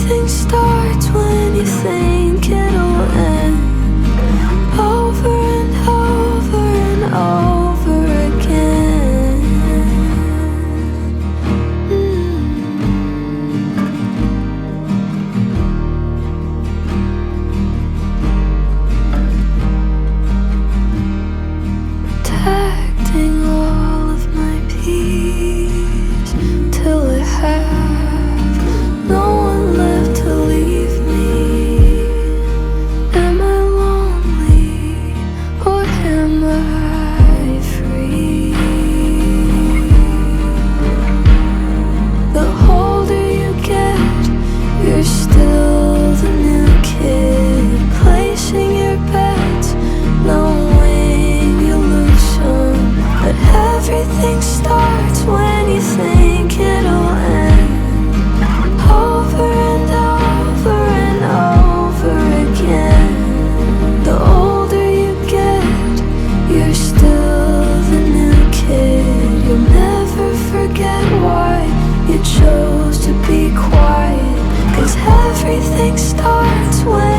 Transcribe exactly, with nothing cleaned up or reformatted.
Everything starts when you think it'll end, over and over and over again. mm. Protecting all of my peace till I have no one left to leave me. Am I lonely or am I free? The older you get, you're still the new kid, placing your bets, knowing you lose some. But everything starts when you think it'll end, over and over and over again. The older you get, you're still the new kid. You'll never forget why you chose to be quiet, 'cause everything starts when